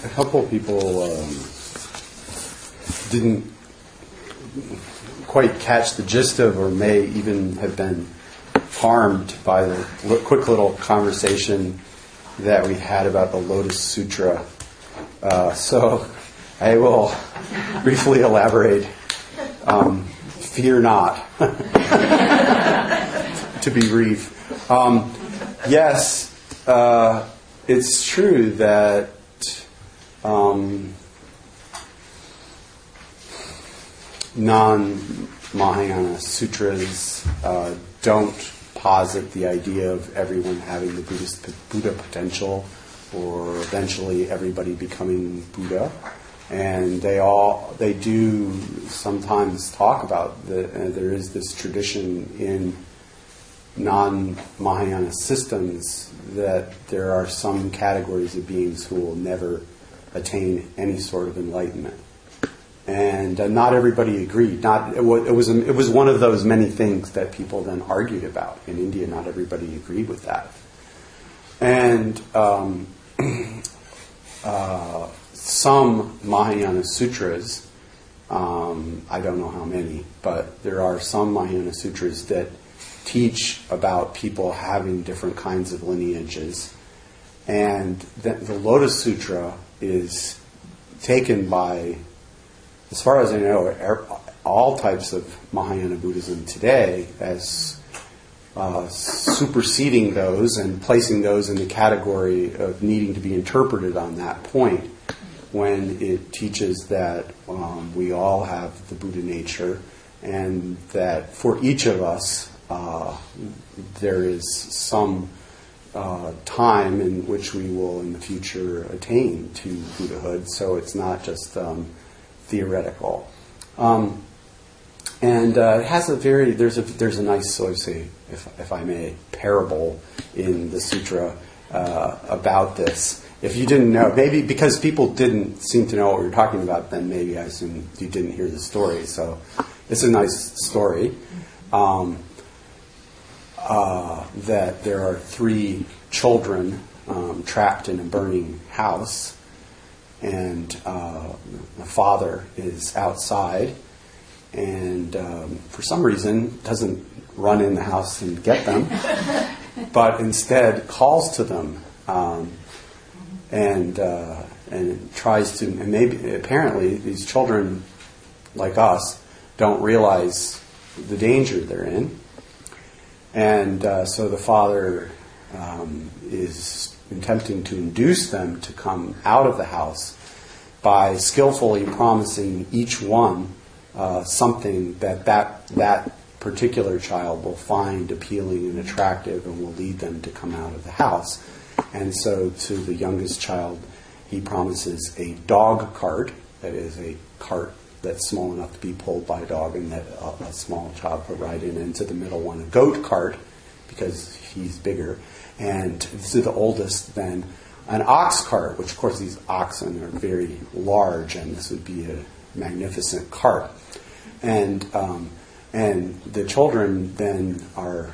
a couple of people didn't quite catch the gist of, or may even have been harmed by the quick little conversation that we had about the Lotus Sutra. So I will briefly elaborate. Fear not. To be brief. Yes, it's true that non-Mahayana sutras don't posit the idea of everyone having the Buddha potential, or eventually everybody becoming Buddha. And they do sometimes talk about there is this tradition in non-Mahayana systems that there are some categories of beings who will never attain any sort of enlightenment. And not everybody agreed. It was one of those many things that people then argued about. In India, not everybody agreed with that. And some Mahayana sutras, I don't know how many, but there are some Mahayana sutras that teach about people having different kinds of lineages. And the Lotus Sutra is taken by, as far as I know, all types of Mahayana Buddhism today as superseding those and placing those in the category of needing to be interpreted on that point, when it teaches that we all have the Buddha nature, and that for each of us there is some time in which we will in the future attain to Buddhahood. So it's not just theoretical. And it has there's a nice, so to say, if I may, parable in the sutra about this. If you didn't know, maybe because people didn't seem to know what we were talking about, then maybe I assume you didn't hear the story. So it's a nice story. That there are 3 children trapped in a burning house, and the father is outside, and for some reason doesn't run in the house and get them, but instead calls to them, and tries to. And maybe apparently these children, like us, don't realize the danger they're in. And so the father is attempting to induce them to come out of the house by skillfully promising each one something that particular child will find appealing and attractive, and will lead them to come out of the house. And so to the youngest child, he promises a dog cart, that is a cart that's small enough to be pulled by a dog, and that a small child could ride in. And to the middle one, a goat cart, because he's bigger. And to the oldest, then, an ox cart, which of course these oxen are very large, and this would be a magnificent cart. And the children then are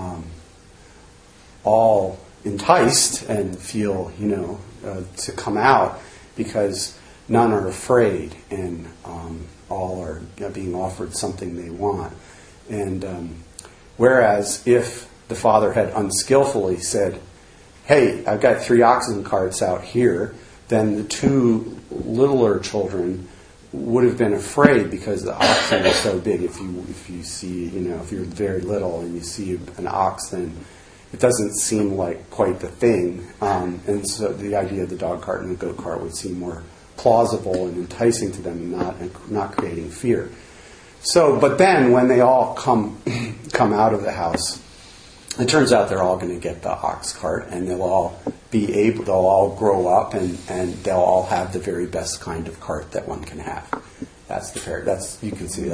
all enticed and feel, to come out, because none are afraid, and all are being offered something they want. And whereas if the father had unskillfully said, "Hey, I've got 3 oxen carts out here," then the 2 littler children would have been afraid, because the oxen are so big. If you see, if you're very little and you see an ox, then it doesn't seem like quite the thing. And so the idea of the dog cart and the goat cart would seem more plausible and enticing to them, and not creating fear. So, but then when they all come out of the house, it turns out they're all going to get the ox cart, and they'll all grow up, and they'll all have the very best kind of cart that one can have. That's the pair. You can see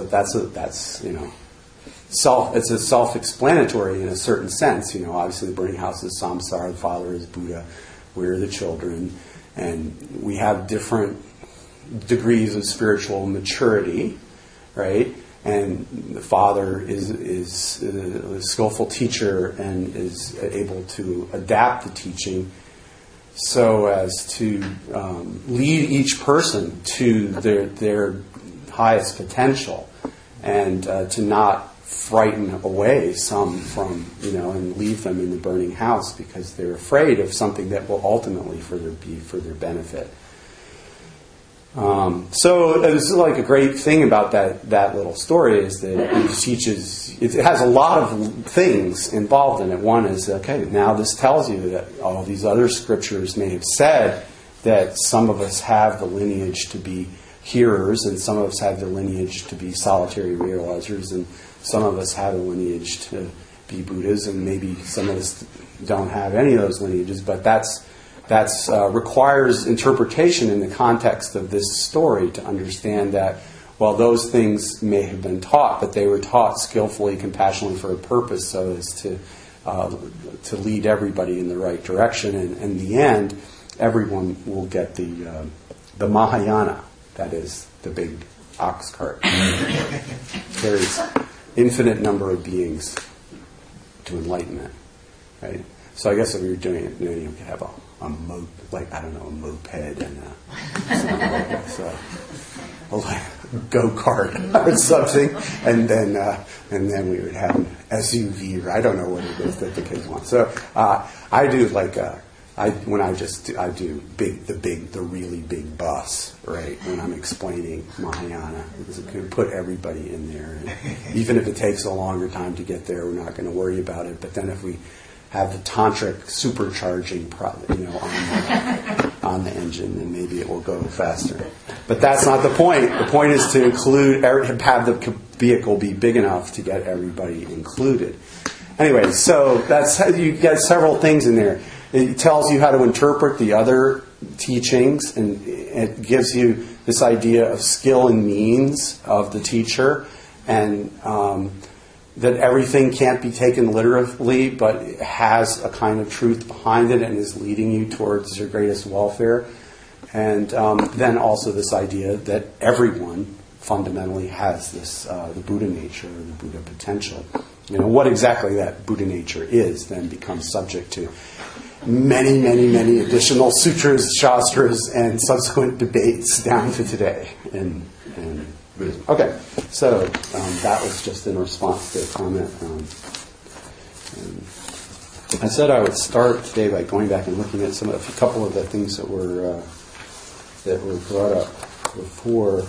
it's a self-explanatory in a certain sense. Obviously the burning house is samsara, the father is Buddha, we're the children, and we have different degrees of spiritual maturity, right? And the father is a skillful teacher and is able to adapt the teaching so as to lead each person to their highest potential, and to not frighten away some from, and leave them in the burning house because they're afraid of something that will ultimately be for their benefit. So it's like a great thing about that little story is that it teaches, it has a lot of things involved in it. One is, okay, now this tells you that all these other scriptures may have said that some of us have the lineage to be hearers, and some of us have the lineage to be solitary realizers, and some of us have a lineage to be Buddhas, and maybe some of us don't have any of those lineages, but that's requires interpretation in the context of this story to understand that, well, those things may have been taught, but they were taught skillfully, compassionately for a purpose, so as to lead everybody in the right direction. And in the end, everyone will get the Mahayana, that is the big ox cart. Carries infinite number of beings to enlightenment, right? So I guess if you're doing it, you could have a moped and a go-kart or something, and then we would have an SUV, or I don't know what it is that the kids want. So I do the really big bus, right? When I'm explaining Mahayana, because it can put everybody in there, and even if it takes a longer time to get there, we're not going to worry about it. But then if we have the tantric supercharging, on the engine, and maybe it will go faster. But that's not the point. The point is to have the vehicle be big enough to get everybody included. Anyway, so you get several things in there. It tells you how to interpret the other teachings, and it gives you this idea of skill and means of the teacher, and that everything can't be taken literally, but it has a kind of truth behind it and is leading you towards your greatest welfare. And then also this idea that everyone fundamentally has this, the Buddha nature, or the Buddha potential. What exactly that Buddha nature is then becomes subject to many, many, many additional sutras, shastras, and subsequent debates down to today. And okay, so that was just in response to a comment. I said I would start today by going back and looking at a couple of the things that were brought up before.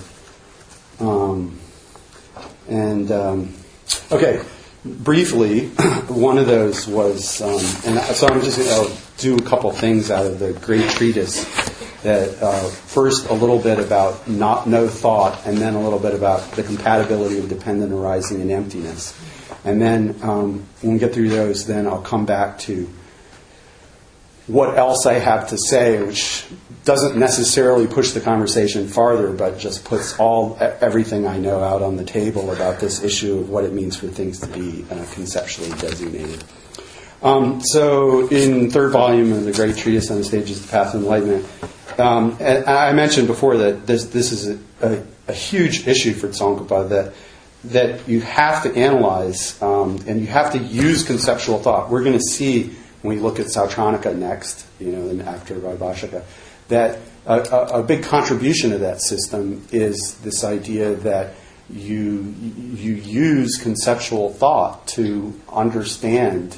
Okay, briefly, one of those was, and so I'm just going to do a couple things out of the great treatise. That first a little bit about no thought, and then a little bit about the compatibility of dependent arising and emptiness. And then when we get through those, then I'll come back to what else I have to say, which doesn't necessarily push the conversation farther, but just puts everything I know out on the table about this issue of what it means for things to be conceptually designated. So in third volume of the Great Treatise on the Stages of the Path of Enlightenment, and I mentioned before that this is a huge issue for Tsongkhapa, that you have to analyze and you have to use conceptual thought. We're going to see when we look at Sautrantika next, and after Vaibhashika, that a big contribution of that system is this idea that you use conceptual thought to understand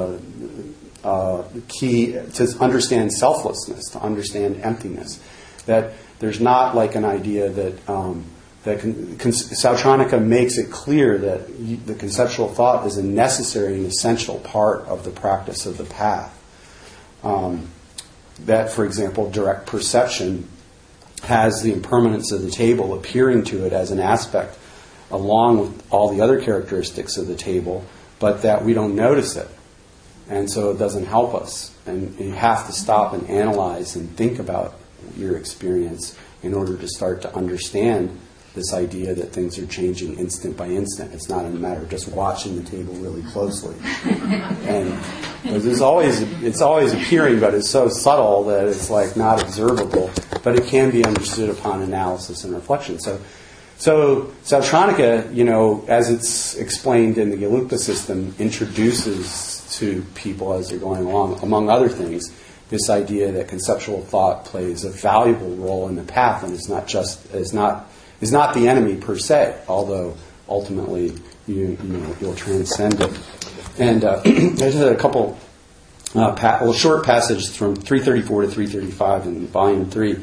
to understand selflessness, to understand emptiness. That there's not like an idea that Sautrantika makes it clear that the conceptual thought is a necessary and essential part of the practice of the path. That, for example, direct perception has the impermanence of the table appearing to it as an aspect, along with all the other characteristics of the table, but that we don't notice it. And so it doesn't help us. And you have to stop and analyze and think about your experience in order to start to understand this idea that things are changing instant by instant. It's not a matter of just watching the table really closely. And it's always appearing, but it's so subtle that it's like not observable, but it can be understood upon analysis and reflection. So Sautrantika, as it's explained in the Gelugpa system, introduces to people as they're going along, among other things, this idea that conceptual thought plays a valuable role in the path and is not the enemy per se, although ultimately you'll transcend it. And there's a couple short passages from 334 to 335 in Volume 3.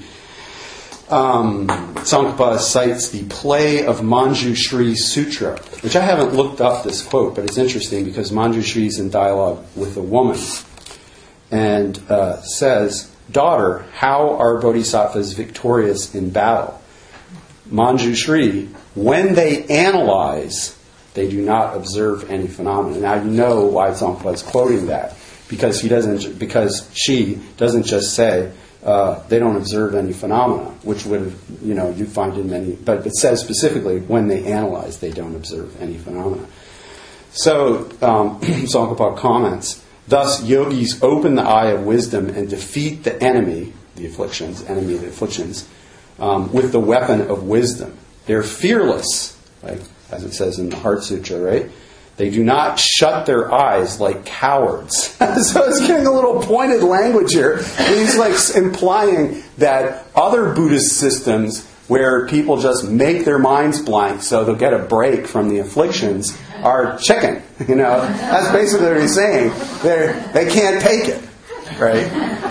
Tsongkhapa cites the play of Manjushri Sutra, which I haven't looked up this quote, but it's interesting because Manjushri is in dialogue with a woman and says, "Daughter, how are bodhisattvas victorious in battle? Manjushri, when they analyze, they do not observe any phenomena." Now you know why Tsongkhapa is quoting that, because she doesn't just say they don't observe any phenomena, which would you'd find in many, but it says specifically when they analyze, they don't observe any phenomena. So Tsongkhapa comments, "Thus yogis open the eye of wisdom and defeat the enemy of the afflictions, with the weapon of wisdom. They're fearless, like as it says in the Heart Sutra, right? They do not shut their eyes like cowards." So it's getting a little pointed language here. He's like implying that other Buddhist systems where people just make their minds blank so they'll get a break from the afflictions are chicken. That's basically what he's saying. They can't take it, right?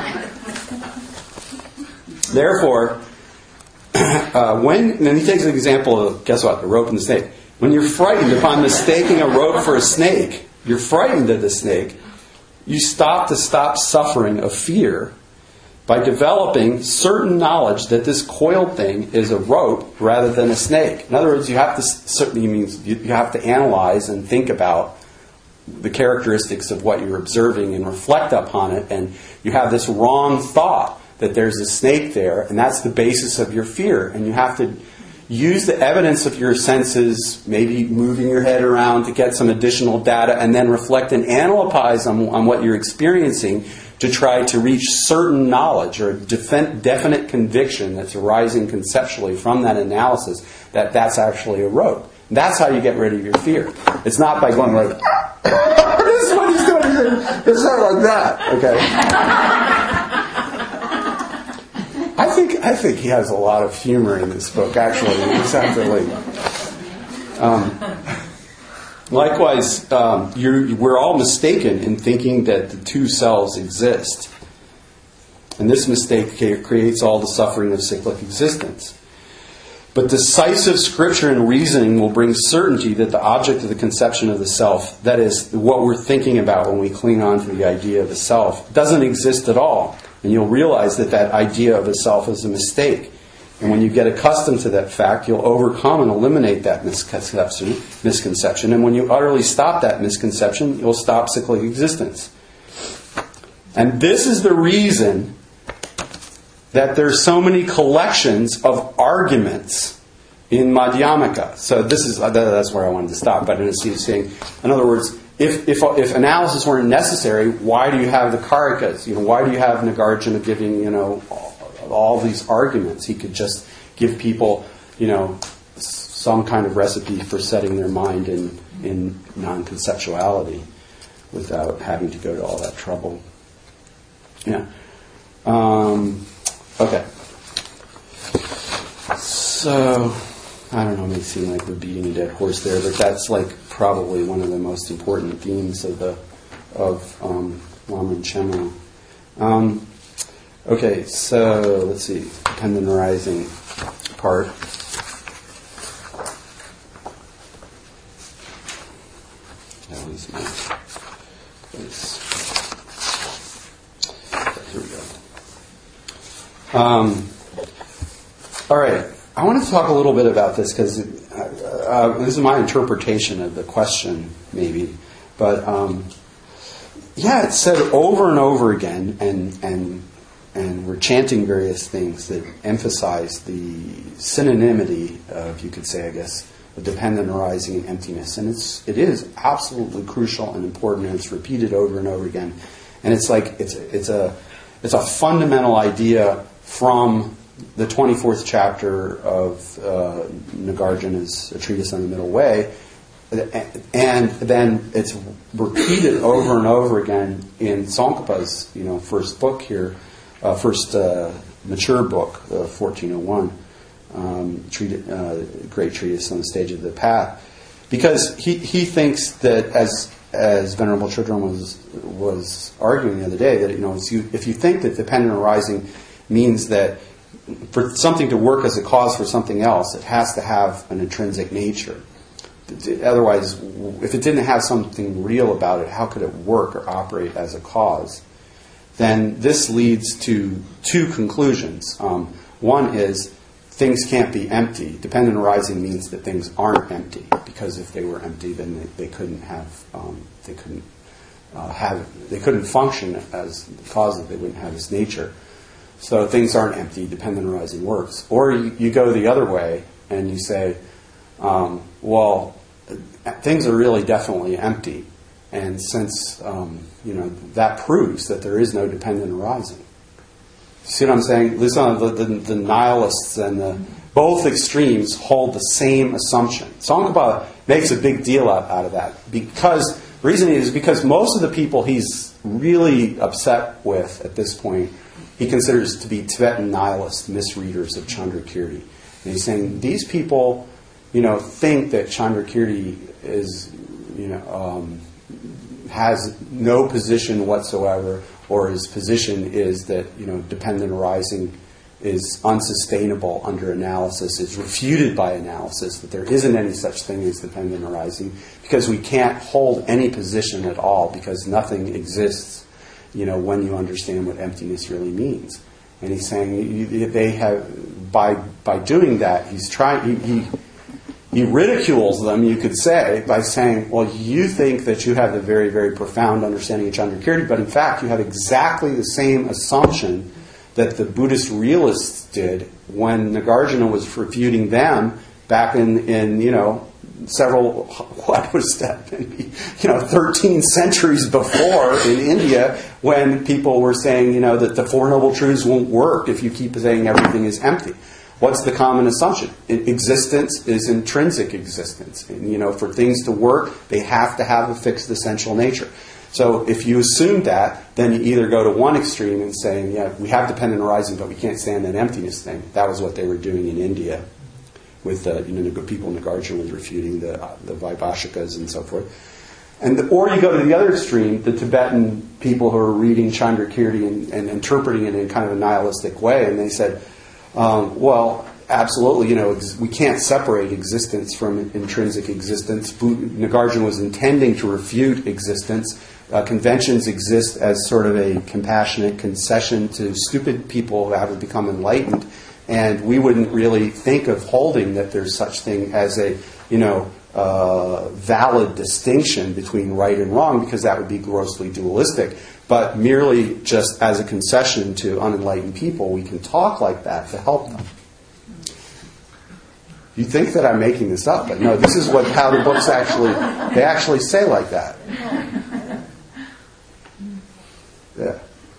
Therefore, and he takes an example of, guess what, the rope and the snake. When you're frightened upon mistaking a rope for a snake, you're frightened of the snake, you stop suffering of fear by developing certain knowledge that this coiled thing is a rope rather than a snake. In other words, you have to analyze and think about the characteristics of what you're observing and reflect upon it, and you have this wrong thought that there's a snake there, and that's the basis of your fear, and you have to use the evidence of your senses, maybe moving your head around to get some additional data, and then reflect and analyze on what you're experiencing to try to reach certain knowledge or a definite conviction that's arising conceptually from that analysis that that's actually a rope. That's how you get rid of your fear. It's not by going like, this is what he's doing. It's not like that. Okay. I think he has a lot of humor in this book, actually. You just have to likewise, we're all mistaken in thinking that the two selves exist. And this mistake creates all the suffering of cyclic existence. But decisive scripture and reasoning will bring certainty that the object of the conception of the self, that is, what we're thinking about when we cling on to the idea of the self, doesn't exist at all. And you'll realize that idea of a self is a mistake. And when you get accustomed to that fact, you'll overcome and eliminate that misconception. And when you utterly stop that misconception, you'll stop cyclic existence. And this is the reason that there's so many collections of arguments in Madhyamaka. So that's where I wanted to stop. But in other words, if analysis weren't necessary, why do you have the Karikas? Why do you have Nagarjuna giving all these arguments? He could just give people some kind of recipe for setting their mind in non-conceptuality without having to go to all that trouble. Yeah. Okay. So I don't know, it may seem like we're beating a dead horse there, but that's like probably one of the most important themes of Lamrim Chenmo. Okay, so let's see, dependent arising part. That was my place. Here we go. All right. I want to talk a little bit about this because this is my interpretation of the question, maybe. But it's said over and over again, and we're chanting various things that emphasize the synonymity of, you could say, I guess, the dependent arising and emptiness. And it is absolutely crucial and important, and it's repeated over and over again. And it's like it's a fundamental idea from the 24th chapter of Nagarjuna's A Treatise on the Middle Way, and then it's repeated over and over again in Tsongkhapa's, first book here, first mature book, 1401, Great Treatise on the Stage of the Path, because he thinks that, as Venerable Chodron was arguing the other day, that if you think that dependent arising means that for something to work as a cause for something else, it has to have an intrinsic nature. Otherwise, if it didn't have something real about it, how could it work or operate as a cause? Then this leads to two conclusions. One is things can't be empty. Dependent arising means that things aren't empty, because if they were empty, then they couldn't function as causes. They wouldn't have this nature. So things aren't empty. Dependent arising works. Or you go the other way and you say, things are really definitely empty, and since that proves that there is no dependent arising. See what I'm saying? Listen, the nihilists and both extremes hold the same assumption. Tsongkhapa makes a big deal out of that, because the reason is because most of the people he's really upset with at this point, he considers to be Tibetan nihilist misreaders of Chandrakirti. And he's saying these people, think that Chandrakirti is, has no position whatsoever, or his position is that, dependent arising is unsustainable under analysis, is refuted by analysis, that there isn't any such thing as dependent arising, because we can't hold any position at all, because nothing exists, when you understand what emptiness really means. And he's saying they have, by doing that, he ridicules them, you could say, by saying, well, you think that you have the very, very profound understanding of Chandrakirti, but in fact you have exactly the same assumption that the Buddhist realists did when Nagarjuna was refuting them back in several, what was that, maybe, 13 centuries before in India, when people were saying, that the Four Noble Truths won't work if you keep saying everything is empty. What's the common assumption? Existence is intrinsic existence. And, for things to work, they have to have a fixed essential nature. So if you assume that, then you either go to one extreme and saying, we have dependent arising, but we can't stand that emptiness thing. That was what they were doing in India with the people Nagarjuna was refuting, the Vaibhashikas and so forth. Or you go to the other extreme, the Tibetan people who are reading Chandrakirti and interpreting it in kind of a nihilistic way, and they said, absolutely, we can't separate existence from intrinsic existence. Nagarjuna was intending to refute existence. Conventions exist as sort of a compassionate concession to stupid people who haven't become enlightened, and we wouldn't really think of holding that there's such thing as a, valid distinction between right and wrong, because that would be grossly dualistic. But merely just as a concession to unenlightened people, we can talk like that to help them. You think that I'm making this up, but no, this is how the books they actually say like that. Yeah.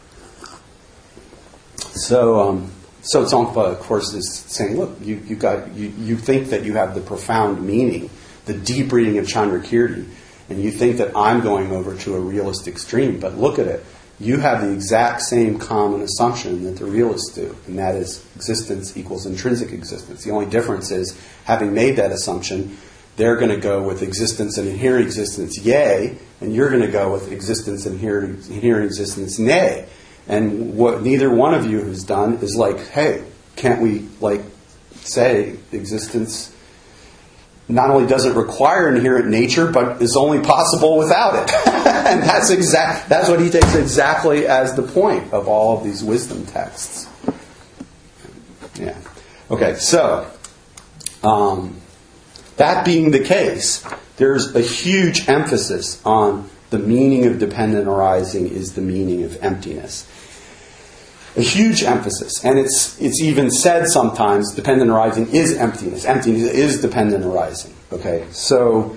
So Tsongkhapa, of course, is saying, look, you think that you have the profound meaning, the deep reading of Chandrakirti, and you think that I'm going over to a realist extreme, but look at it. You have the exact same common assumption that the realists do, and that is existence equals intrinsic existence. The only difference is, having made that assumption, they're going to go with existence and inherent existence, yay, and you're going to go with existence and inherent existence, nay. And what neither one of you has done is hey, can't we say existence not only doesn't require inherent nature, but is only possible without it. And that's what he takes exactly as the point of all of these wisdom texts. Yeah. Okay, so that being the case, there's a huge emphasis on the meaning of dependent arising is the meaning of emptiness. A huge emphasis, and it's even said sometimes dependent arising is emptiness. Emptiness is dependent arising. Okay, so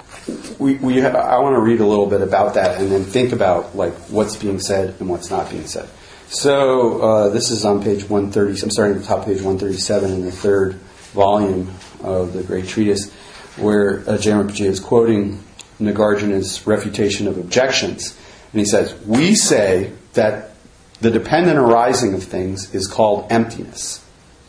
I want to read a little bit about that and then think about what's being said and what's not being said. So this is on page 130. I'm starting at the top, page 137 in the third volume of the Great Treatise. where J.M. Rinpoche is quoting Nagarjuna's refutation of objections. And he says, we say that the dependent arising of things is called emptiness.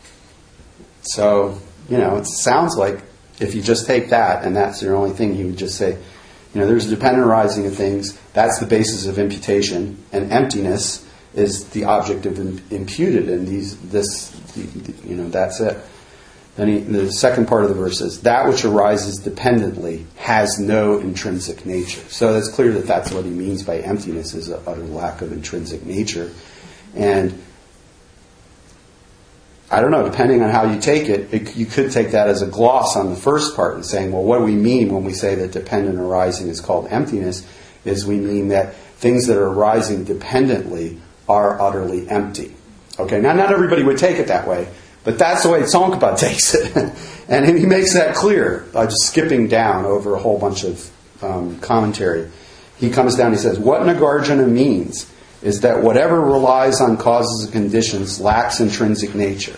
So, it sounds like if you just take that and that's your only thing, he would just say, there's a dependent arising of things, that's the basis of imputation, and emptiness is the object of imputed, and that's it. Then the second part of the verse says, that which arises dependently has no intrinsic nature. So it's clear that that's what he means by emptiness, is an utter lack of intrinsic nature. And I don't know, depending on how you take it, you could take that as a gloss on the first part and saying, well, what do we mean when we say that dependent arising is called emptiness? Is we mean that things that are arising dependently are utterly empty. Okay, now not everybody would take it that way, but that's the way Tsongkhapa takes it. And he makes that clear by just skipping down over a whole bunch of commentary. He comes down and he says, what Nagarjuna means is that whatever relies on causes and conditions lacks intrinsic nature.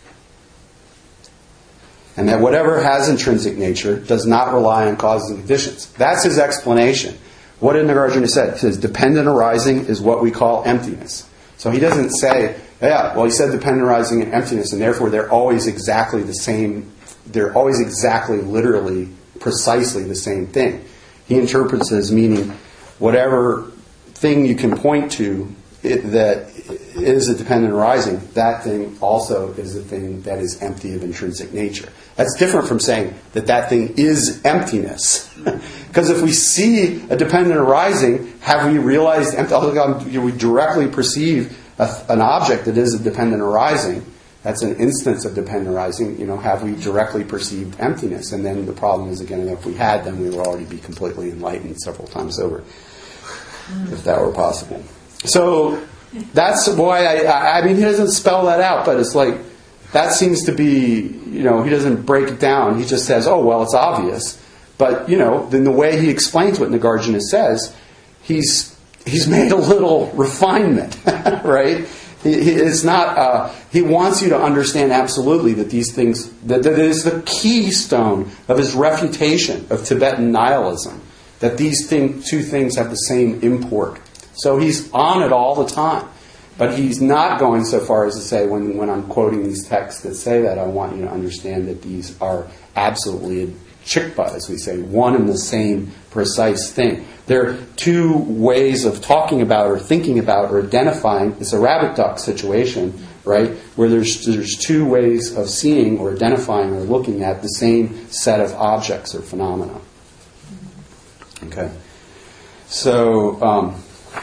And that whatever has intrinsic nature does not rely on causes and conditions. That's his explanation. What did Nagarjuna say? He says, dependent arising is what we call emptiness. So he doesn't say, he said dependent arising and emptiness, and therefore they're always exactly the same, they're always exactly, literally, precisely the same thing. He interprets it as meaning whatever thing you can point to that is a dependent arising, that thing also is a thing that is empty of intrinsic nature. That's different from saying that thing is emptiness. Because if we see a dependent arising, have we realized we directly perceive an object that is a dependent arising? That's an instance of dependent arising. Have we directly perceived emptiness? And then the problem is, again, if we had, then we would already be completely enlightened several times over, if that were possible. So that's why he doesn't spell that out, but it's like that seems to be, he doesn't break it down. He just says, it's obvious. But, then the way he explains what Nagarjuna says, he's made a little refinement, right? It's not. He wants you to understand absolutely that these things, that is the keystone of his refutation of Tibetan nihilism, that these two things have the same import. So he's on it all the time. But he's not going so far as to say, when I'm quoting these texts that say that, I want you to understand that these are absolutely chikpa, as we say, one and the same precise thing. There are two ways of talking about or thinking about or identifying. It's a rabbit duck situation, right? Where there's two ways of seeing or identifying or looking at the same set of objects or phenomena. Okay. So,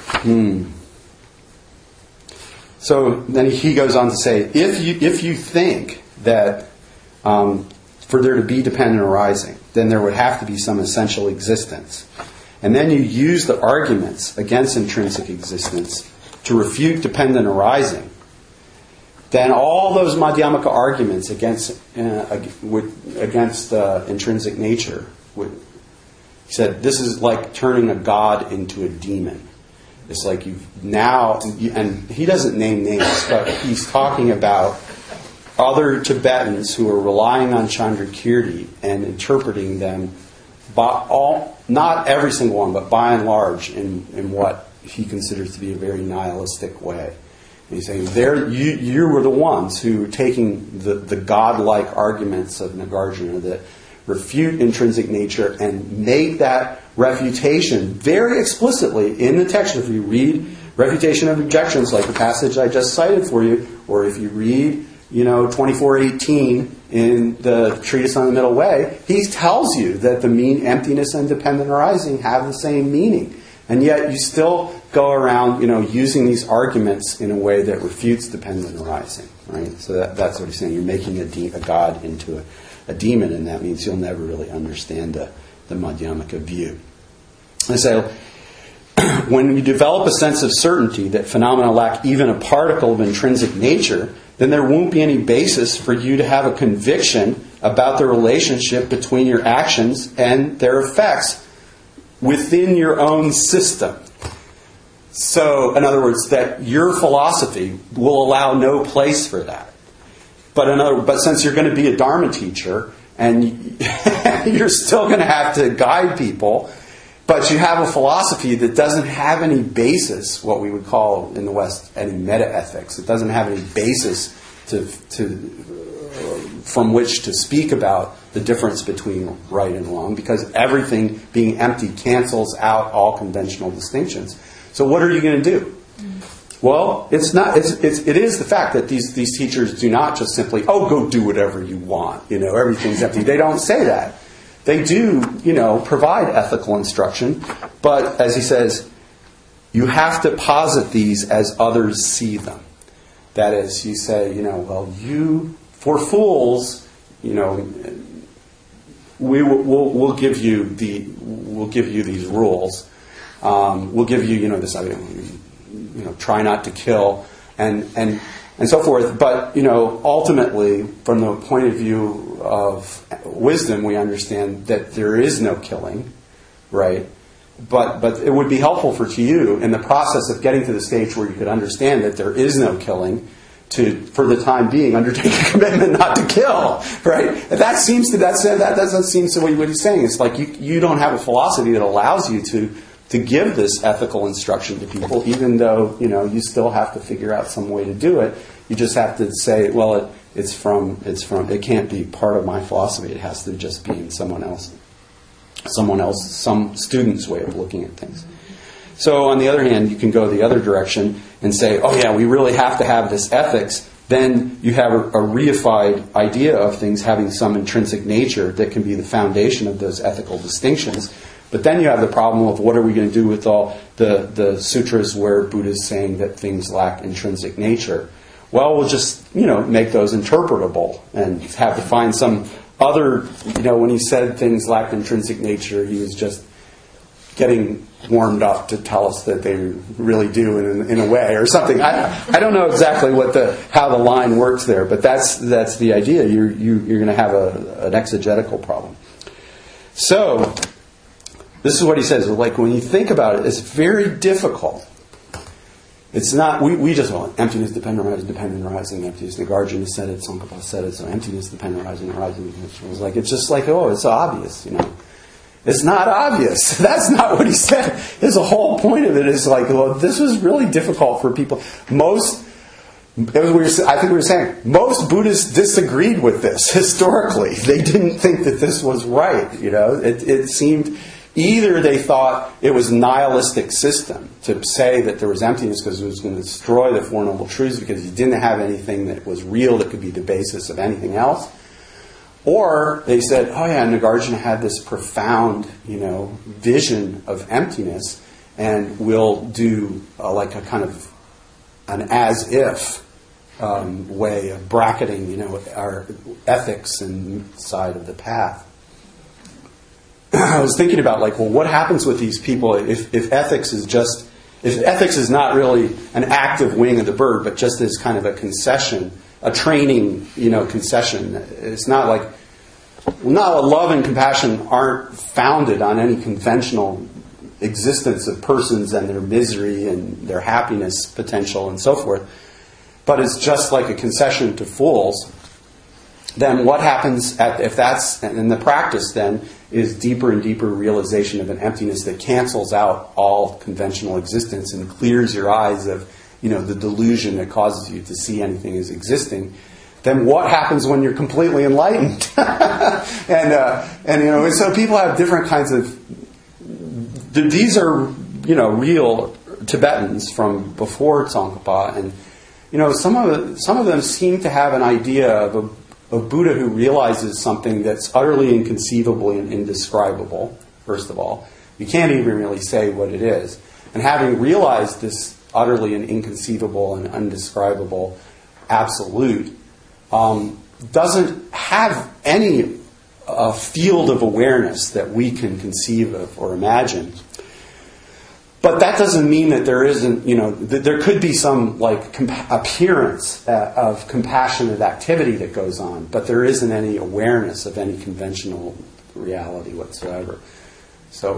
So then he goes on to say, if you think that for there to be dependent arising, then there would have to be some essential existence. And then you use the arguments against intrinsic existence to refute dependent arising, then all those Madhyamaka arguments against intrinsic nature he said, this is like turning a god into a demon. It's like and he doesn't name names, but he's talking about other Tibetans who are relying on Chandrakirti and interpreting them, not every single one, but by and large, in what he considers to be a very nihilistic way. And he's saying, you were the ones who were taking the godlike arguments of Nagarjuna that refute intrinsic nature and make that refutation very explicitly in the text. If you read Refutation of Objections, like the passage I just cited for you, or if you read 2418 in the Treatise on the Middle Way, he tells you that the mean emptiness and dependent arising have the same meaning. And yet you still go around, using these arguments in a way that refutes dependent arising, right? So that's what he's saying. You're making a god into a demon, and that means you'll never really understand the Madhyamaka view. And so, when you develop a sense of certainty that phenomena lack even a particle of intrinsic nature, then there won't be any basis for you to have a conviction about the relationship between your actions and their effects within your own system. So, in other words, that your philosophy will allow no place for that. But since you're going to be a Dharma teacher, and you're still going to have to guide people, but you have a philosophy that doesn't have any basis, what we would call in the West any meta-ethics. It doesn't have any basis from which to speak about the difference between right and wrong, because everything being empty cancels out all conventional distinctions. So what are you going to do? Well, it is the fact that these teachers do not just simply, go do whatever you want. Everything's empty. They don't say that. They do, provide ethical instruction, but as he says, you have to posit these as others see them. That is, you say, for fools, we'll give you these rules. We'll give you, this idea, try not to kill, and so forth. But ultimately, from the point of view of wisdom, we understand that there is no killing, right? But it would be helpful for you in the process of getting to the stage where you could understand that there is no killing, to, for the time being, undertake a commitment not to kill, right? That doesn't seem to what he's saying. It's like you don't have a philosophy that allows you to give this ethical instruction to people, even though you still have to figure out some way to do it. You just have to say, well, it can't be part of my philosophy. It has to just be in some student's way of looking at things. So on the other hand, you can go the other direction and say, we really have to have this ethics. Then you have a reified idea of things having some intrinsic nature that can be the foundation of those ethical distinctions. But then you have the problem of what are we going to do with all the sutras where Buddha is saying that things lack intrinsic nature. Well, we'll just, make those interpretable and have to find some other, when he said things lacked intrinsic nature, he was just getting warmed up to tell us that they really do in a way or something. I don't know exactly how the line works there, but that's the idea. You're going to have an exegetical problem. So this is what he says. Like when you think about it, it's very difficult. It's not. We just want emptiness, dependent arising, emptiness. Nagarjuna said it. Tsongkhapa said it. So emptiness, dependent arising. It's just like it's obvious. It's not obvious. That's not what he said. The whole point of it is this was really difficult for people. I think we were saying, most Buddhists disagreed with this historically. They didn't think that this was right. It seemed either they thought it was a nihilistic system to say that there was emptiness because it was going to destroy the Four Noble Truths because you didn't have anything that was real that could be the basis of anything else. Or they said, Nagarjuna had this profound, vision of emptiness, and we'll do a kind of an as-if way of bracketing, our ethics inside of the path. I was thinking about, what happens with these people if ethics is not really an active wing of the bird, but just as kind of a concession, a training, concession. It's not like love and compassion aren't founded on any conventional existence of persons and their misery and their happiness potential and so forth, but it's just like a concession to fools. Then what happens if that's in the practice? Then is deeper and deeper realization of an emptiness that cancels out all conventional existence and clears your eyes of the delusion that causes you to see anything as existing. Then what happens when you're completely enlightened? So people have different kinds of. These are real Tibetans from before Tsongkhapa, and some of them seem to have an idea of a Buddha who realizes something that's utterly inconceivable and indescribable. First of all, you can't even really say what it is, and having realized this utterly and inconceivable and undescribable absolute. Doesn't have any field of awareness that we can conceive of or imagine. But that doesn't mean that there isn't, that there could be some appearance of compassionate activity that goes on, but there isn't any awareness of any conventional reality whatsoever. So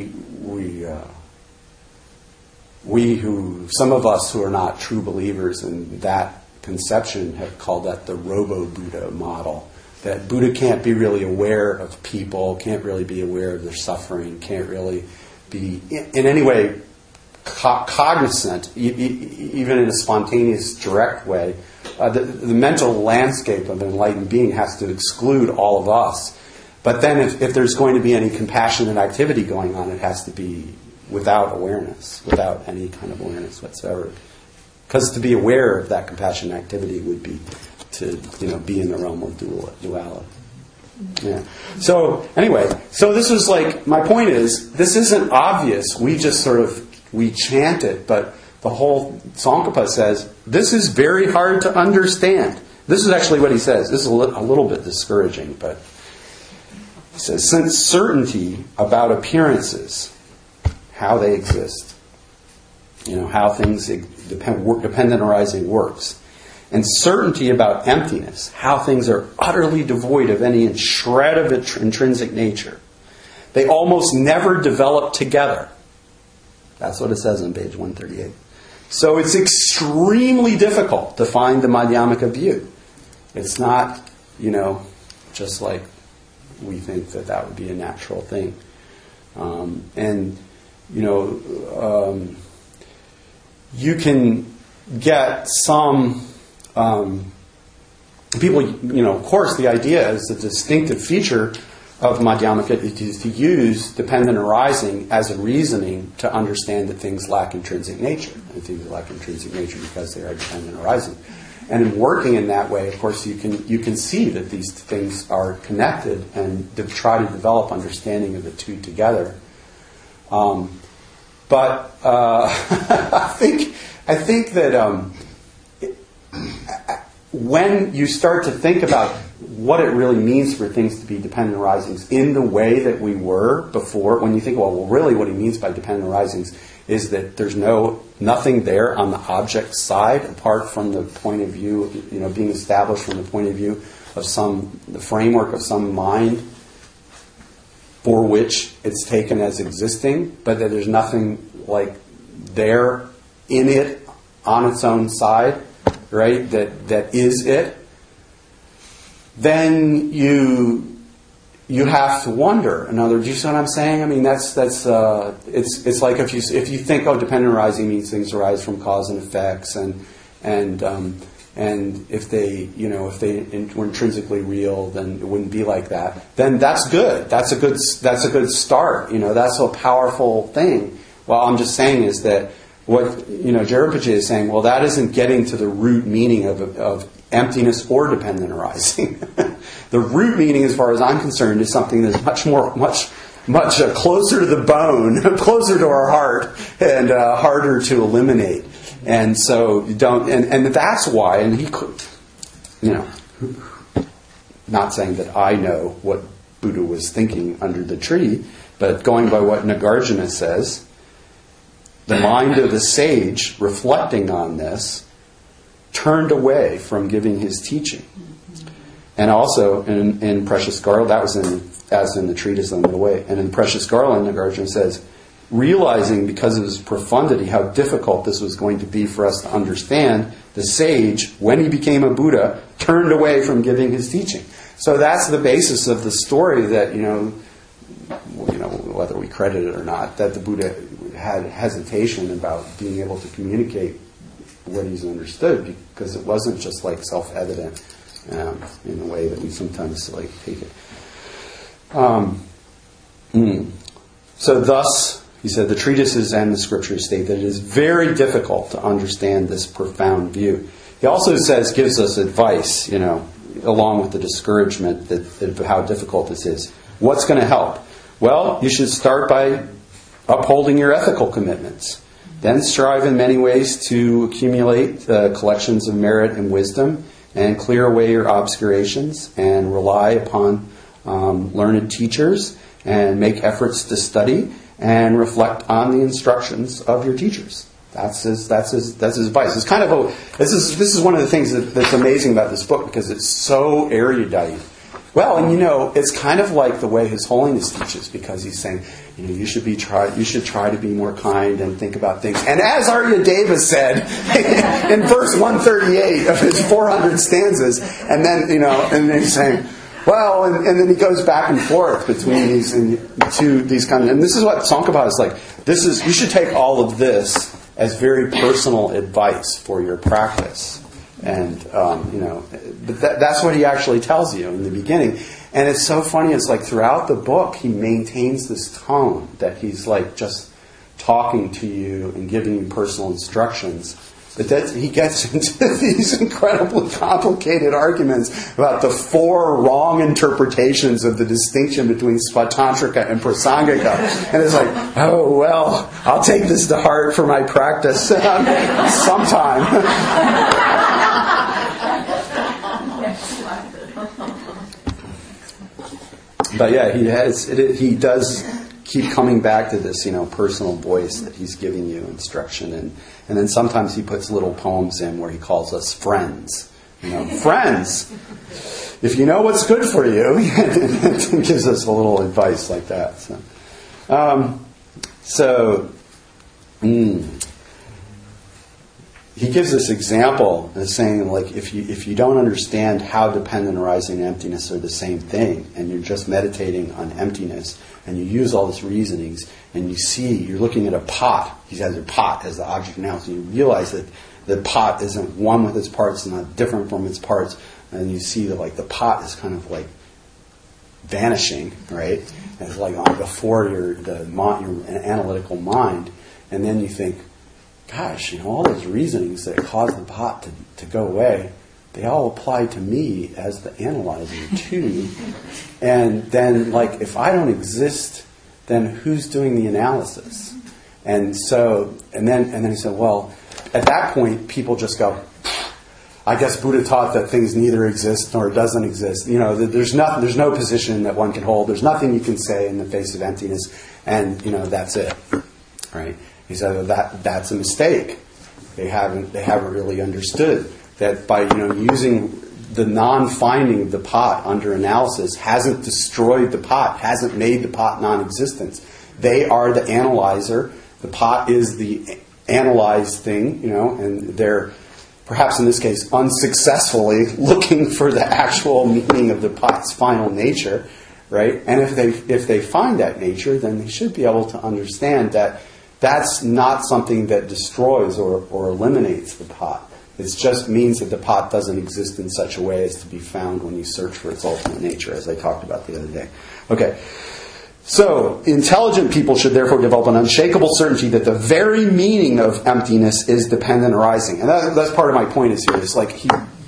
some of us who are not true believers in that conception have called that the Robo-Buddha model, that Buddha can't be really aware of people, can't really be aware of their suffering, can't really be in any way cognizant, even in a spontaneous, direct way. The mental landscape of an enlightened being has to exclude all of us. But then if there's going to be any compassionate activity going on, it has to be without awareness, without any kind of awareness whatsoever. Because to be aware of that compassionate activity would be to be in the realm of duality. Yeah. So anyway, this is like, my point is, this isn't obvious. We just we chant it, but the whole Tsongkhapa says, this is very hard to understand. This is actually what he says. This is a little bit discouraging, but he says, since certainty about appearances, how they exist, how things dependent arising works, and certainty about emptiness, how things are utterly devoid of any shred of intrinsic nature, they almost never develop together. That's what it says on page 138. So it's extremely difficult to find the Madhyamaka view. It's not, just like we think that would be a natural thing. You can get some people, of course, the idea is the distinctive feature of Madhyamaka is to use dependent arising as a reasoning to understand that things lack intrinsic nature. And things lack intrinsic nature because they are dependent arising. And in working in that way, of course, you can see that these things are connected and try to develop understanding of the two together. But I think that when you start to think about what it really means for things to be dependent arisings in the way that we were before, when you think, well, really what he means by dependent arisings is that there's nothing there on the object side apart from the point of view, being established from the point of view of the framework of some mind for which it's taken as existing, but that there's nothing like there in it on its own side, right? That is it. Then you have to wonder. In other words, you see what I'm saying? I mean, that's it's like if you think, dependent arising means things arise from cause and effects, and if they were intrinsically real, then it wouldn't be like that. Then that's good. That's a good start. That's a powerful thing. What I'm just saying is that what Rinpoche is saying, well, that isn't getting to the root meaning of emptiness or dependent arising. The root meaning, as far as I'm concerned, is something that's much closer to the bone, closer to our heart, and harder to eliminate. And so you don't, and that's why. And he could, not saying that I know what Buddha was thinking under the tree, but going by what Nagarjuna says, the mind of the sage, reflecting on this, turned away from giving his teaching. And also in Precious Garland, that was as in the treatise on the way. And in Precious Garland, Nagarjuna says, realizing because of his profundity how difficult this was going to be for us to understand, the sage, when he became a Buddha, turned away from giving his teaching. So that's the basis of the story that, whether we credit it or not, that the Buddha had hesitation about being able to communicate what he's understood, because it wasn't just like self-evident in the way that we sometimes take it. So thus, he said, the treatises and the scriptures state that it is very difficult to understand this profound view. He also gives us advice, along with the discouragement that how difficult this is. What's going to help? Well, you should start by upholding your ethical commitments. Then strive in many ways to accumulate collections of merit and wisdom and clear away your obscurations and rely upon learned teachers and make efforts to study and reflect on the instructions of your teachers. That's his advice. It's kind of this is one of the things that's amazing about this book, because it's so erudite. Well, and it's kind of like the way His Holiness teaches, because he's saying, you should try to be more kind and think about things. And as Arya Deva said in verse 138 of his 400 stanzas, and then and then he's saying, Well, and then he goes back and forth between these kind of, and this is what Tsongkhapa is like. You should take all of this as very personal advice for your practice, and but that's what he actually tells you in the beginning. And it's so funny. It's like throughout the book, he maintains this tone that he's like just talking to you and giving you personal instructions. But he gets into these incredibly complicated arguments about the 4 wrong interpretations of the distinction between Svatantrika and Prasangika. And it's like, oh, well, I'll take this to heart for my practice sometime. But yeah, he does keep coming back to this, personal voice that he's giving you instruction, and then sometimes he puts little poems in where he calls us friends. Friends, if you know what's good for you, and gives us a little advice like that. He gives this example of saying, like, if you don't understand how dependent arising and emptiness are the same thing, and you're just meditating on emptiness, and you use all these reasonings, and you're looking at a pot. He has a pot as the object now, so you realize that the pot isn't one with its parts and not different from its parts, and you see that like the pot is kind of like vanishing, right? And it's like before your analytical mind, and then you think, gosh, all those reasonings that cause the pot to go away, they all apply to me as the analyzer too. And then, like, if I don't exist, then who's doing the analysis? And then he said, well, at that point, people just go, I guess Buddha taught that things neither exist nor doesn't exist. There's no position that one can hold. There's nothing you can say in the face of emptiness, and that's it, right? He said that's a mistake. They haven't really understood that by using the non-finding of the pot under analysis hasn't destroyed the pot, hasn't made the pot non-existent. They are the analyzer. The pot is the analyzed thing, and they're perhaps in this case unsuccessfully looking for the actual meaning of the pot's final nature, right? And if they find that nature, then they should be able to understand that that's not something that destroys or eliminates the pot. It just means that the pot doesn't exist in such a way as to be found when you search for its ultimate nature, as I talked about the other day. Okay, so intelligent people should therefore develop an unshakable certainty that the very meaning of emptiness is dependent arising. And that's part of my point is here. It's like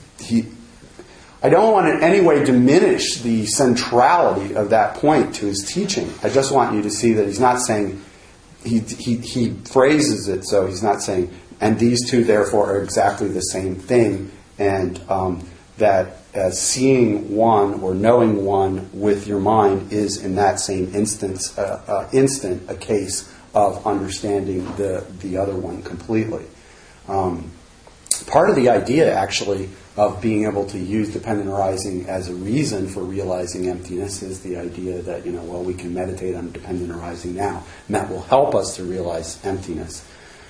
I don't want in any way diminish the centrality of that point to his teaching. I just want you to see that he's not saying, he phrases it so he's not saying, and these two therefore are exactly the same thing, and that seeing one or knowing one with your mind is in that same instant a case of understanding the other one completely. Part of the idea actually of being able to use dependent arising as a reason for realizing emptiness is the idea that we can meditate on dependent arising now, and that will help us to realize emptiness.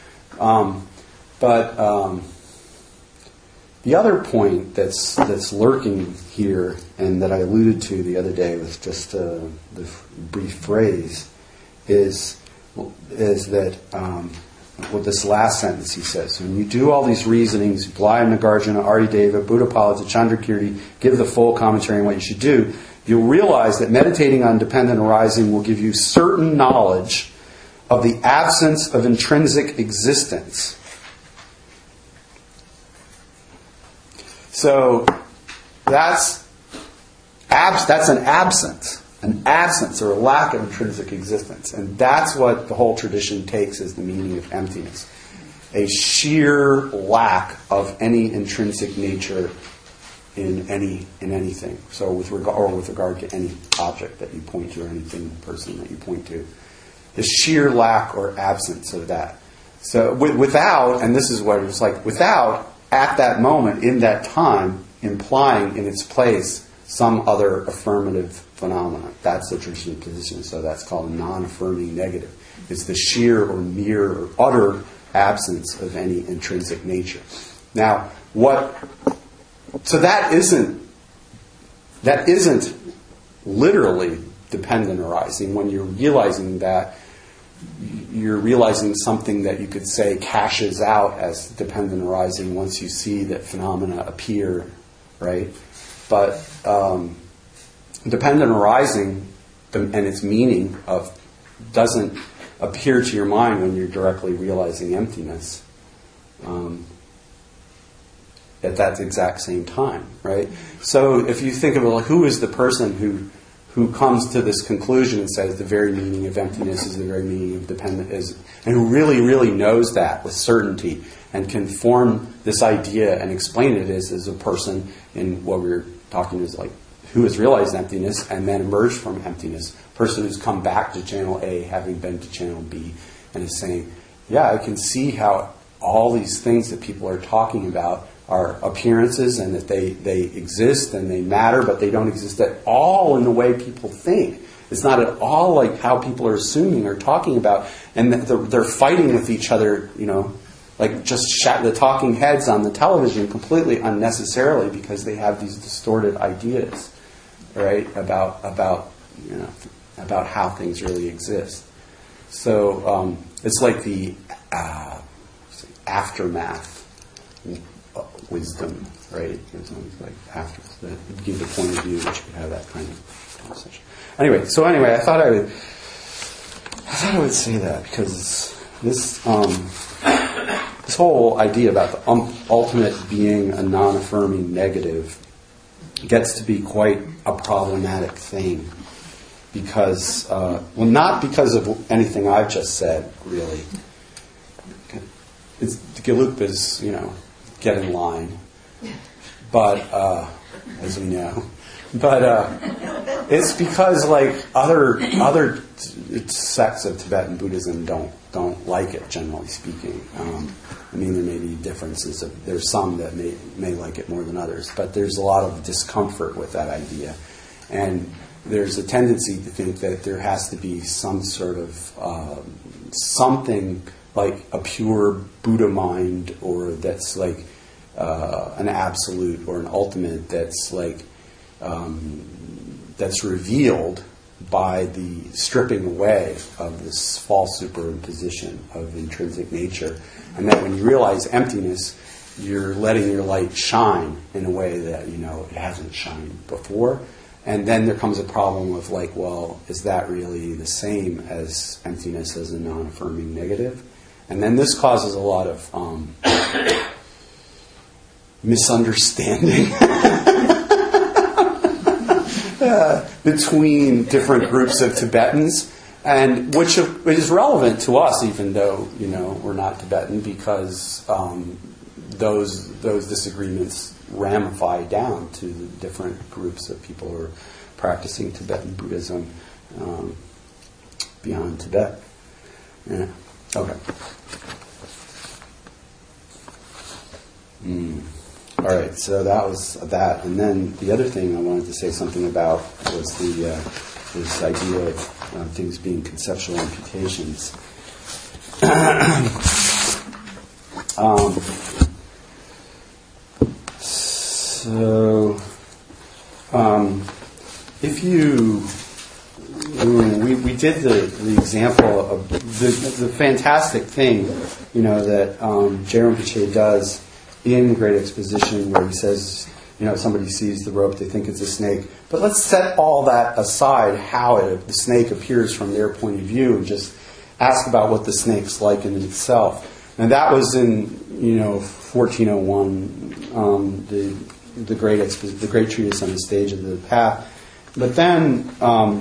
But the other point that's lurking here, and that I alluded to the other day with just the brief phrase, is that with this last sentence he says, when you do all these reasonings, Blaya, Nagarjuna, Ardideva, Buddhapala, Chandrakirti, give the full commentary on what you should do, you'll realize that meditating on dependent arising will give you certain knowledge of the absence of intrinsic existence. So that's an absence or a lack of intrinsic existence. And that's what the whole tradition takes as the meaning of emptiness. A sheer lack of any intrinsic nature in anything. So with regard to any object that you point to or anything, person that you point to. The sheer lack or absence of that. So without, and this is what it's like, without at that moment, in that time, implying in its place some other affirmative phenomenon. That's the traditional position, so that's called a non-affirming negative. It's the sheer or mere or utter absence of any intrinsic nature. Now, so that isn't literally dependent arising. When you're realizing that, you're realizing something that you could say cashes out as dependent arising once you see that phenomena appear, right? But dependent arising and its meaning doesn't appear to your mind when you're directly realizing emptiness at that exact same time, right? So if you think of it, like, who is the person who comes to this conclusion and says the very meaning of emptiness is the very meaning of dependence, and who really, really knows that with certainty and can form this idea and explain it as a person in what we're talking is like who has realized emptiness and then emerged from emptiness. Person who's come back to channel A having been to channel B and is saying, yeah, I can see how all these things that people are talking about are appearances and that they exist and they matter, but they don't exist at all in the way people think. It's not at all like how people are assuming or talking about, and they're fighting with each other, like just the talking heads on the television completely unnecessarily because they have these distorted ideas, right, about how things really exist. So it's like the aftermath wisdom, right? It's like after that give the point of view that you could have that kind of conversation. Anyway, I thought I would say that because this whole idea about the ultimate being a non-affirming negative gets to be quite a problematic thing because, not because of anything I've just said, really. Geluk is, get in line, but as we know, but it's because like other sects of Tibetan Buddhism don't like it, generally speaking. There may be differences. There's some that may like it more than others, but there's a lot of discomfort with that idea, and there's a tendency to think that there has to be some sort of something like a pure Buddha mind, or that's like an absolute or an ultimate that's like that's revealed by the stripping away of this false superimposition of intrinsic nature, and that when you realize emptiness, you're letting your light shine in a way that it hasn't shined before. And then there comes a problem of like, well, is that really the same as emptiness as a non-affirming negative? And then this causes a lot of misunderstanding between different groups of Tibetans, and which is relevant to us, even though we're not Tibetan, because those disagreements ramify down to the different groups of people who are practicing Tibetan Buddhism beyond Tibet. Yeah. Okay. All right, so that was that. And then the other thing I wanted to say something about was this idea of things being conceptual imputations. If you... We did the example of the fantastic thing, that Je Rinpoche does in Great Exposition, where he says, somebody sees the rope, they think it's a snake. But let's set all that aside, how the snake appears from their point of view, and just ask about what the snake's like in itself. And that was in 1401, the great treatise on the stage of the path. But then,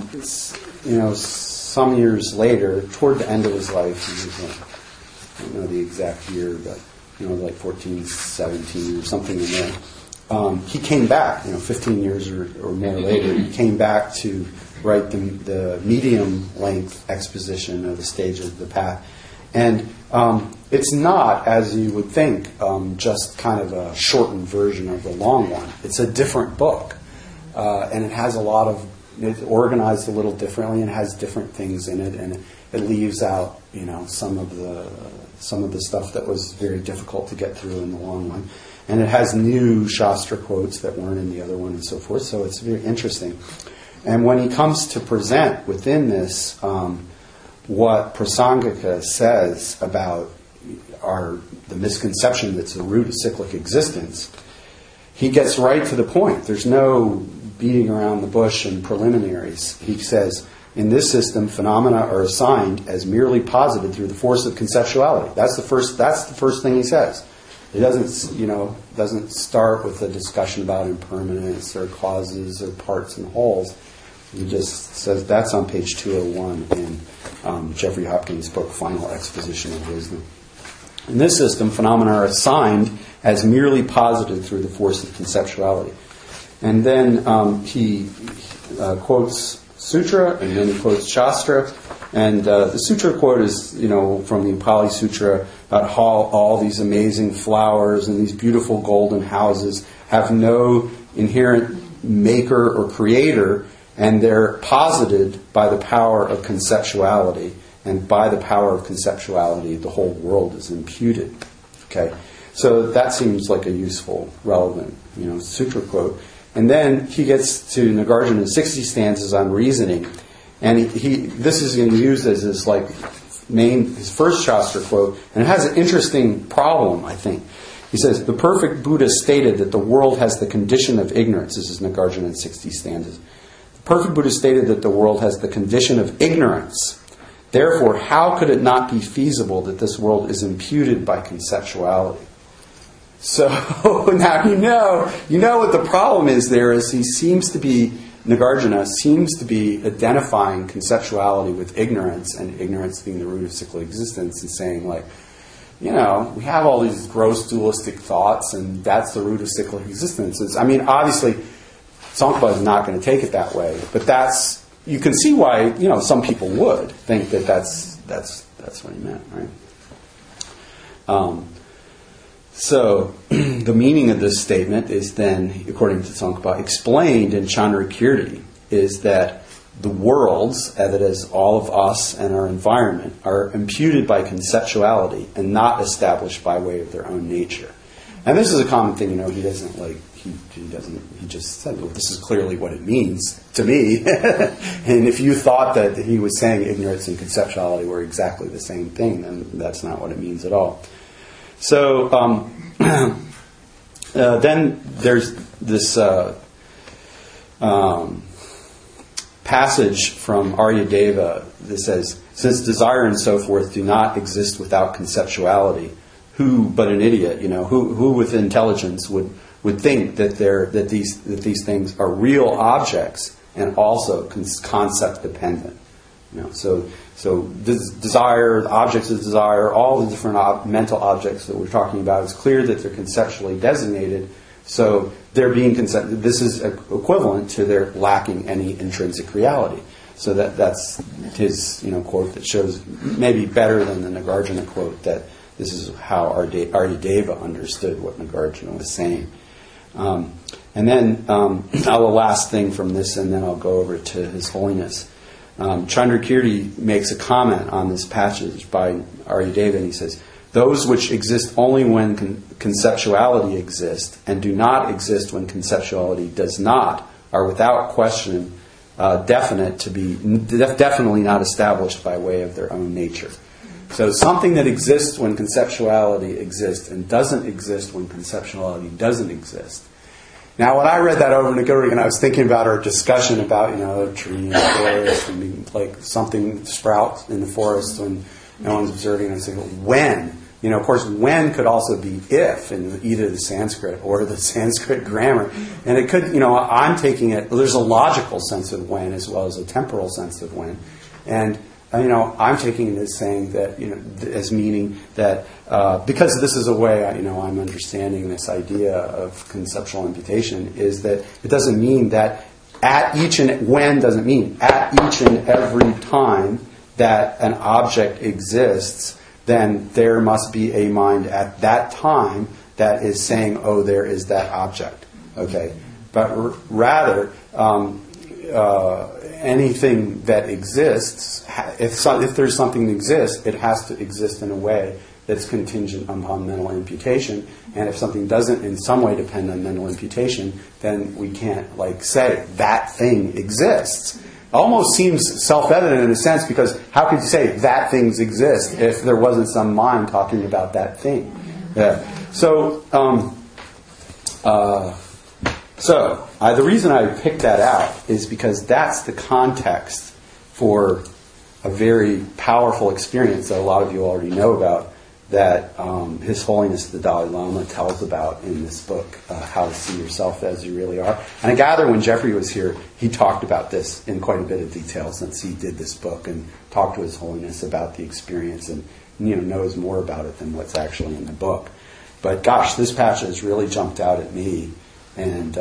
some years later, toward the end of his life, he was, I don't know the exact year, but like 1417 or something in there, he came back. 15 years or more later, he came back to write the medium-length exposition of the stage of the path, and it's not, as you would think, just kind of a shortened version of the long one. It's a different book. And it has it's organized a little differently and has different things in it, and it leaves out, some of the stuff that was very difficult to get through in the long one. And it has new Shastra quotes that weren't in the other one and so forth, so it's very interesting. And when he comes to present within this what Prasangika says about the misconception that's the root of cyclic existence, he gets right to the point. There's no beating around the bush and preliminaries. He says, in this system, phenomena are assigned as merely posited through the force of conceptuality. That's the first thing he says. It doesn't start with a discussion about impermanence or causes or parts and wholes. He just says that's on page 201 in Jeffrey Hopkins' book, Final Exposition of Wisdom. In this system, phenomena are assigned as merely posited through the force of conceptuality. And then he quotes Sutra, and then he quotes Shastra. And the Sutra quote is, from the Pali Sutra, about how all these amazing flowers and these beautiful golden houses have no inherent maker or creator, and they're posited by the power of conceptuality. And by the power of conceptuality, the whole world is imputed. Okay, so that seems like a useful, relevant, Sutra quote. And then he gets to Nagarjuna's 60 stanzas on reasoning, and this is going to be used as his his first Shastra quote, and it has an interesting problem, I think. He says, the perfect Buddha stated that the world has the condition of ignorance. This is Nagarjuna's 60 stanzas. The perfect Buddha stated that the world has the condition of ignorance. Therefore, how could it not be feasible that this world is imputed by conceptuality? So now you know what the problem is there is Nagarjuna seems to be identifying conceptuality with ignorance, and ignorance being the root of cyclic existence, and saying we have all these gross dualistic thoughts, and that's the root of cyclic existence. Obviously, Tsongkhapa is not going to take it that way, but you can see why some people would think that that's what he meant, right? So the meaning of this statement is then, according to Tsongkhapa, explained in Chandrakirti, is that the worlds, that is all of us and our environment, are imputed by conceptuality and not established by way of their own nature. And this is a common thing, he doesn't he just said, well, this is clearly what it means to me. And if you thought that he was saying ignorance and conceptuality were exactly the same thing, then that's not what it means at all. So then there's this passage from Aryadeva that says, since desire and so forth do not exist without conceptuality, who but an idiot, who with intelligence would think that these things are real objects and also concept dependent. So desire, the objects of desire, all the different mental objects that we're talking about, it's clear that they're conceptually designated. So they're being this is equivalent to their lacking any intrinsic reality. So that's his quote that shows maybe better than the Nagarjuna quote that this is how Aryadeva understood what Nagarjuna was saying. And then the last thing from this, and then I'll go over to His Holiness. Chandrakirti makes a comment on this passage by Aryadeva, and he says, those which exist only when conceptuality exists and do not exist when conceptuality does not are without question definitely not established by way of their own nature. So something that exists when conceptuality exists and doesn't exist when conceptuality doesn't exist. Now, when I read that over in Nagori, and I was thinking about our discussion about, a tree in the forest, and something sprouts in the forest when no one's observing, and I was thinking, when? Of course, when could also be if in either the Sanskrit or the Sanskrit grammar. And it could, I'm taking it, there's a logical sense of when as well as a temporal sense of when. And I'm taking it as saying that, as meaning that because this is a way, I'm understanding this idea of conceptual imputation, is that it doesn't mean that when doesn't mean at each and every time that an object exists, then there must be a mind at that time that is saying, oh, there is that object. Okay, but rather. Anything that exists, if there's something that exists, it has to exist in a way that's contingent upon mental imputation. And if something doesn't in some way depend on mental imputation, then we can't like say that thing exists. Almost seems self-evident in a sense, because how could you say that things exist if there wasn't some mind talking about that thing? Yeah. So the reason I picked that out is because that's the context for a very powerful experience that a lot of you already know about, that His Holiness the Dalai Lama tells about in this book, How to See Yourself as You Really Are. And I gather when Jeffrey was here, he talked about this in quite a bit of detail, since he did this book and talked to His Holiness about the experience, and knows more about it than what's actually in the book. But gosh, this passage really jumped out at me, and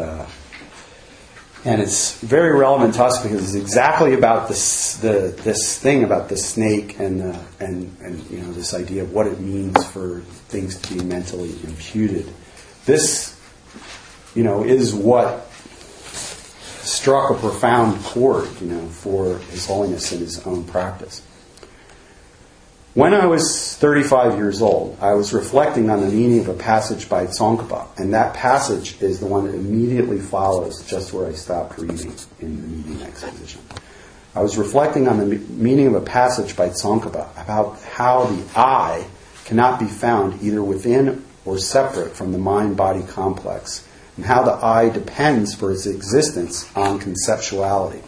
it's very relevant to us because it's exactly about this thing about the snake and this idea of what it means for things to be mentally imputed. This is what struck a profound chord for His Holiness in his own practice. When I was 35 years old, I was reflecting on the meaning of a passage by Tsongkhapa, and that passage is the one that immediately follows just where I stopped reading in the meeting exposition. I was reflecting on the meaning of a passage by Tsongkhapa about how the I cannot be found either within or separate from the mind-body complex, and how the I depends for its existence on conceptuality.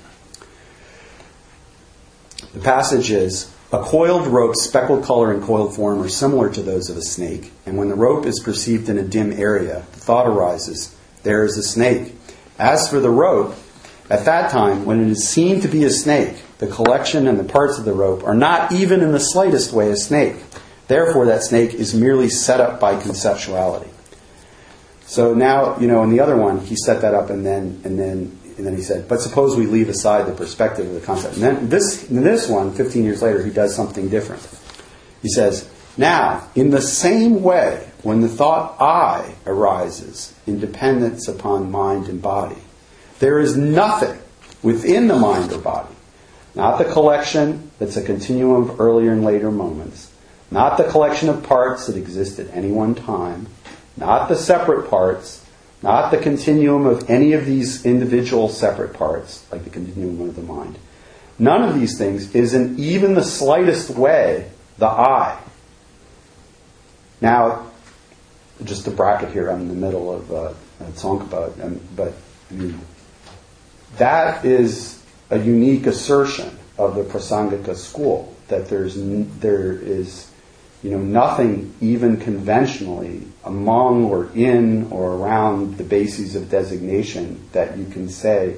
The passage is, a coiled rope's speckled color and coiled form are similar to those of a snake, and when the rope is perceived in a dim area, the thought arises, there is a snake. As for the rope, at that time, when it is seen to be a snake, the collection and the parts of the rope are not even in the slightest way a snake. Therefore, that snake is merely set up by conceptuality. So now, in the other one, he set that up and then he said, but suppose we leave aside the perspective of the concept. And then in this one, 15 years later, he does something different. He says, now, in the same way, when the thought I arises in dependence upon mind and body, there is nothing within the mind or body, not the collection that's a continuum of earlier and later moments, not the collection of parts that exist at any one time, not the separate parts, not the continuum of any of these individual separate parts, like the continuum of the mind. None of these things is in even the slightest way the I. Now, just a bracket here, I'm in the middle of Tsongkhapa, but that is a unique assertion of the Prasangika school, that there is nothing even conventionally among or in or around the bases of designation that you can say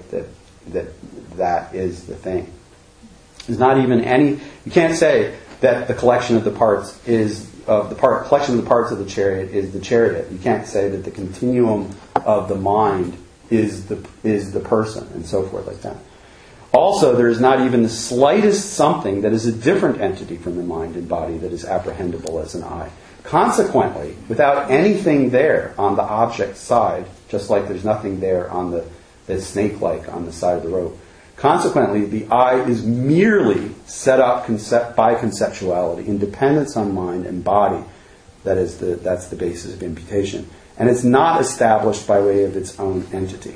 that is the thing. There's not even any. You can't say that the collection of the parts collection of the parts of the chariot is the chariot. You can't say that the continuum of the mind is the person, and so forth like that. Also, there is not even the slightest something that is a different entity from the mind and body that is apprehendable as an I. Consequently, without anything there on the object side, just like there's nothing there on the snake-like on the side of the rope, consequently, the I is merely set up by conceptuality, in dependence on mind and body. That's the basis of imputation. And it's not established by way of its own entity.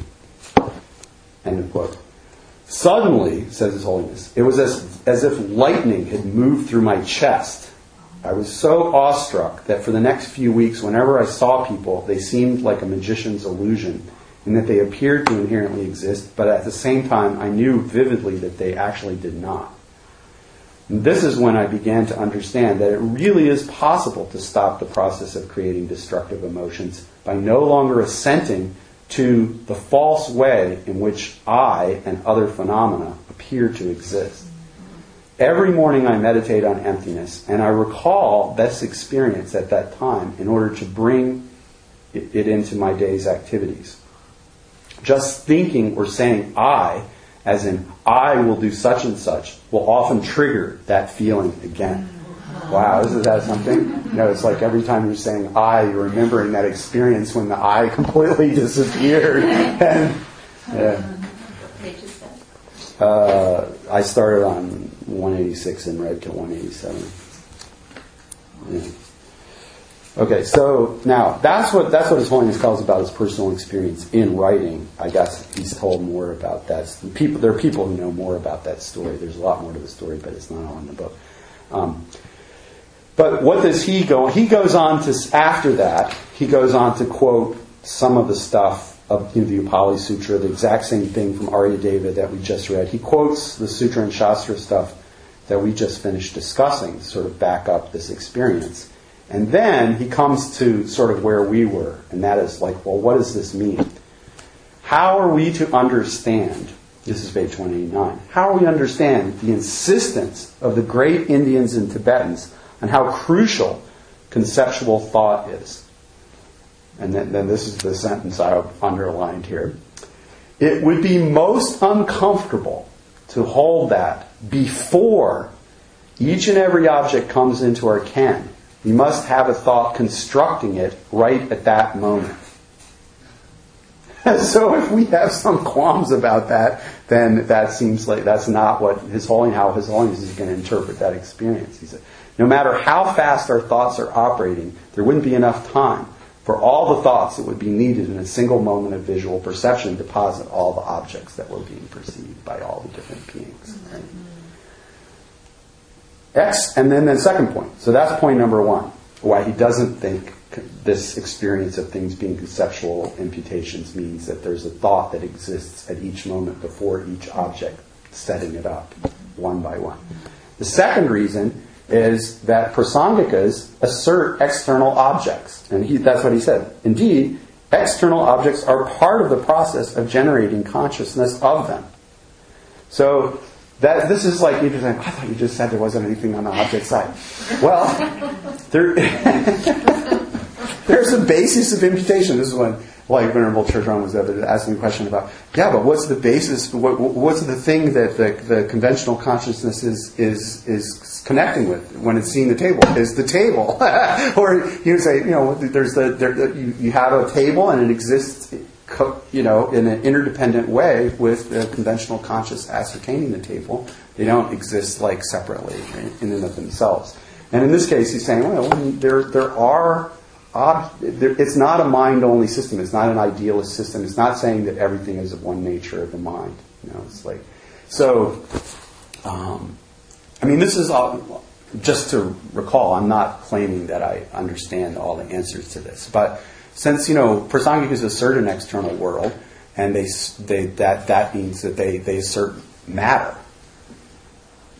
End of quote. Suddenly, says His Holiness, it was as if lightning had moved through my chest. I was so awestruck that for the next few weeks, whenever I saw people, they seemed like a magician's illusion, in that they appeared to inherently exist, but at the same time, I knew vividly that they actually did not. And this is when I began to understand that it really is possible to stop the process of creating destructive emotions by no longer assenting to the false way in which I and other phenomena appear to exist. Every morning I meditate on emptiness, and I recall this experience at that time in order to bring it into my day's activities. Just thinking or saying I, as in I will do such and such, will often trigger that feeling again. Wow, isn't that something? It's like every time you're saying I, you're remembering that experience when the I completely disappeared. And, I started on 186 and read to 187. Yeah. Okay, so now that's what His Holiness tells about his personal experience in writing. I guess he's told more about that. There are people who know more about that story. There's a lot more to the story, but it's not all in the book. But what does he go? He goes on to, after that, he goes on to quote some of the stuff of the Upali Sutra, the exact same thing from Aryadeva that we just read. He quotes the Sutra and Shastra stuff that we just finished discussing to sort of back up this experience. And then he comes to sort of where we were, and that is like, well, what does this mean? How are we to understand, this is page 189, how are we to understand the insistence of the great Indians and Tibetans on how crucial conceptual thought is? And then this is the sentence I underlined here. It would be most uncomfortable to hold that before each and every object comes into our ken. We must have a thought constructing it right at that moment. So if we have some qualms about that, then that seems like that's not what how His Holiness is going to interpret that experience. He said, no matter how fast our thoughts are operating, there wouldn't be enough time for all the thoughts that would be needed in a single moment of visual perception to deposit all the objects that were being perceived by all the different beings. Right? And then the second point. So that's point number one. Why he doesn't think this experience of things being conceptual imputations means that there's a thought that exists at each moment before each object, setting it up one by one. The second reason is that prasangikas assert external objects. And that's what he said. Indeed, external objects are part of the process of generating consciousness of them. So this is like, you're saying, I thought you just said there wasn't anything on the object side. Well, there's a basis of imputation. This is when, like, Venerable Churchron was asking a question about, but what's the basis, what's the thing that the conventional consciousness is connecting with when it's seeing the table? Is the table. Or you say, you have a table and it exists, in an interdependent way with the conventional conscious ascertaining the table. They don't exist like separately in and of themselves. And in this case, he's saying, it's not a mind-only system. It's not an idealist system. It's not saying that everything is of one nature of the mind. It's like so. This is all, just to recall. I'm not claiming that I understand all the answers to this, but since prasangikas assert an external world, and that means that they assert matter.